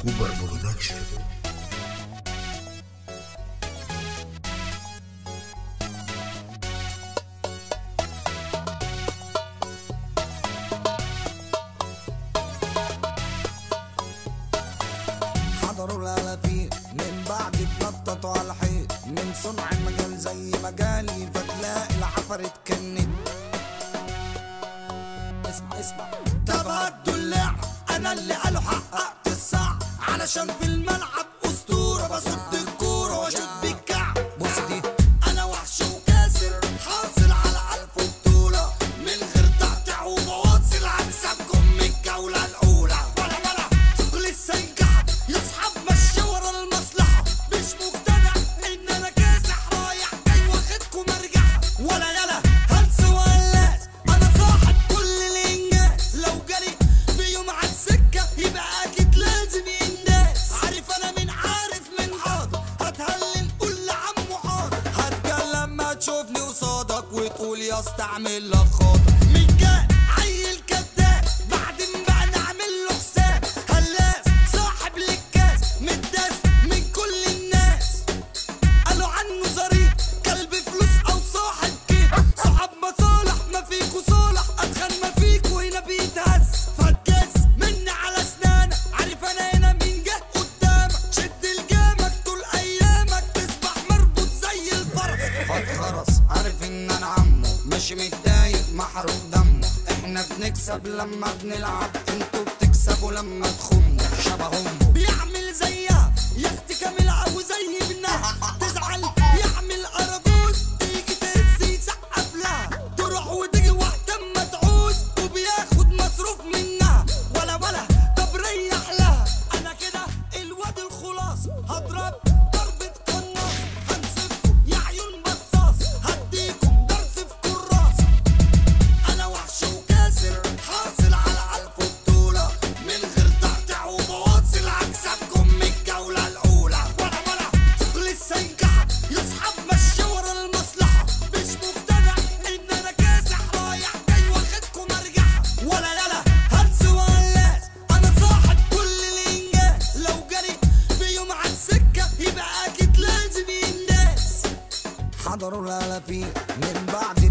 كوبر برودكشن. حضروا الالافين من بعد اتنططوا على الحيط، من صنع المجال زي مجالي فتلاقي العفرت كنت. اسمع طب هدوا اللعب، انا اللي قالوا حققت الصعب، علشان في الملعب اسطوره بصد الكوره واشوط بالكعب. بص دي انا وحش وكاسر حاصل على 1000 بطوله، من غير تقطيع وبواصل هكسبكم من الجوله الاولى. ولا شغلي السنجحه يا اصحاب ماشيه ورا المصلحه، مش مقتنع ان انا كاسح رايح جاي واخدكم مرجحه. ولا يلا هلس وهلاس انا صاحب كل الانجاز، لو جالي في يوم على السكه يبقى اكيد لازم ينداس. عارف انا من عارف من حاضر، هتهلل قول لعمو حاضر، هتكلم ما تشوفني قصادك وتقول يا اسطى اعمل لك خاطر. مين جاي عيل كداب بعدين بقى نعمل له حساب، هلاس صاحب للكاس متداس من كل الناس، قالوا عنه ظريف كلب فلوس او صاحب كيف، صاحب مصالح ما فيكوا صالح، اتخن ما فيكوا هنا بيتهز. فتجاز مني على اسنانك، عارف انا هنا مين جه قدامك، شد الجامك طول ايامك تصبح مربوط زي الفرس. فتخرس عارف ان انا عمو ماشي متضايق محروق دمه، احنا بنكسب لما بنلعب انتوا بتكسبوا لما تخموا. شبه امه بيعمل زيها يا اختي كامل او زي ابنها، تزعل يعمل اراجوز تيجي تهز يسقف لها، تروح وتيجي وقت اما تعوز وبياخد مصروف منها. ولا طب ريح لها، انا كده الواد الخلاص هضرب ضربة قناص، هنسفكم يا عيون بصاص هديكم درس في كراس. انا وحش وكاسر حاصل على 1000 بطولة، من غير تقطيع وبواصل هكسبكم من الجولة الأولى. ولا شغلي السنجحة يا اصحاب ماشية ورا المصلحة، مش مقتنع ان انا كاسح رايح جاي واخدكم مرجحة. ولا يلا هلس وهلاس انا صاحب كل الانجاز، لو جالي في يوم على السكة يبقى اكيد لازم ينداس. حضروا الالافين من بعد